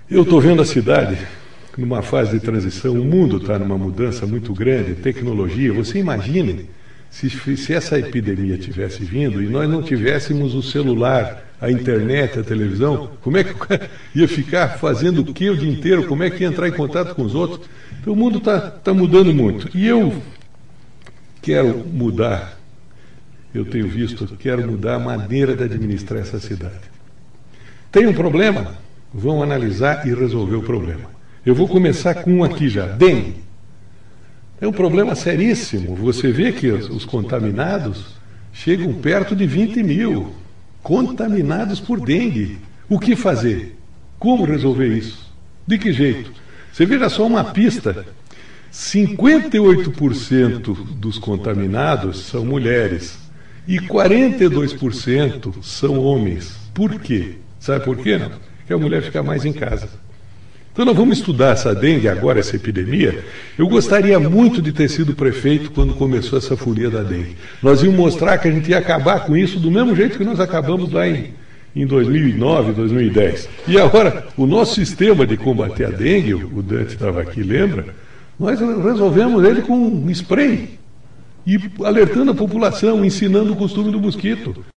Eu estou vendo a cidade numa fase de transição, o mundo está numa mudança muito grande, tecnologia. Você imagine se essa epidemia tivesse vindo e nós não tivéssemos o celular, a internet, a televisão, como é que o cara ia ficar fazendo o que o dia inteiro? Como é que ia entrar em contato com os outros? Então o mundo está mudando muito. E eu quero mudar, quero mudar a maneira de administrar essa cidade. Tem um problema? Vão analisar e resolver o problema. Eu vou começar com um aqui já, dengue. É um problema seríssimo. Você vê que os contaminados chegam perto de 20 mil. Contaminados por dengue. O que fazer? Como resolver isso? De que jeito? Você veja só uma pista. 58% dos contaminados são mulheres e 42% são homens. Por quê? Sabe por quê? Não? Porque a mulher fica mais em casa. Então nós vamos estudar essa dengue agora, essa epidemia. Eu gostaria muito de ter sido prefeito quando começou essa folia da dengue. Nós íamos mostrar que a gente ia acabar com isso do mesmo jeito que nós acabamos lá em 2009, 2010. E agora, o nosso sistema de combater a dengue, o Dante estava aqui, lembra? Nós resolvemos ele com um spray e alertando a população, ensinando o costume do mosquito.